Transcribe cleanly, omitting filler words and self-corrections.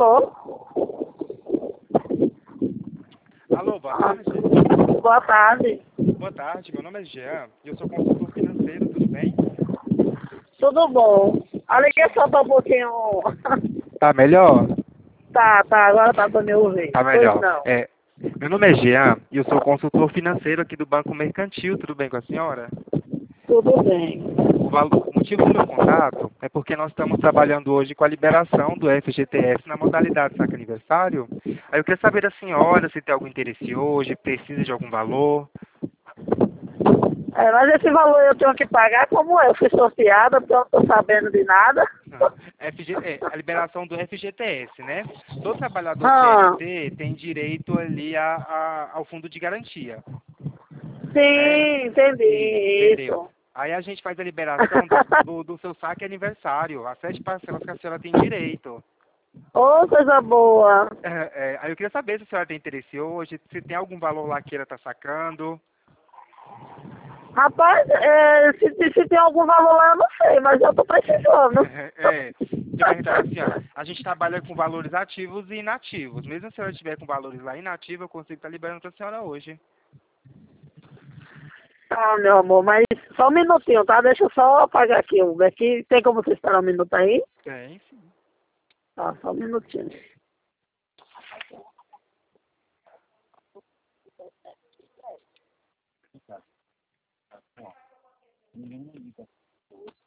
Alô? Alô, boa tarde. Boa tarde. Boa tarde, meu nome é Jean e eu sou consultor financeiro, tudo bem? Tudo bom? A ligação tá um pouquinho... Tá melhor? Tá, agora tá pra me ouvir. Tá Pois melhor. não. Meu nome é Jean e eu sou consultor financeiro aqui do Banco Mercantil, tudo bem com a senhora? Tudo bem. O motivo do meu contato é porque nós estamos trabalhando hoje com a liberação do FGTS na modalidade saque aniversário. Aí eu queria saber da senhora se tem algum interesse hoje, precisa de algum valor. Mas esse valor eu tenho que pagar como é? Eu fui sorteada, porque eu não tô sabendo de nada. A liberação do FGTS, né? Todo trabalhador Ah, CLT tem direito ali ao fundo de garantia, né? sim, entendi Entendeu? isso. Aí a gente faz a liberação do seu saque aniversário, as 7 parcelas que a senhora tem direito. Ô, coisa boa. Aí eu queria saber se a senhora tem interesse hoje, se tem algum valor lá que ela está sacando. Rapaz, se tem algum valor lá, eu não sei, mas eu tô precisando. De verdade, assim, ó, a gente trabalha com valores ativos e inativos. Mesmo se a senhora estiver com valores lá inativos, eu consigo estar liberando para a senhora hoje. Ah, meu amor, mas só um minutinho, tá? Deixa eu só apagar aqui o daqui. Tem como você esperar um minuto aí? Tem, sim. Tá, só um minutinho.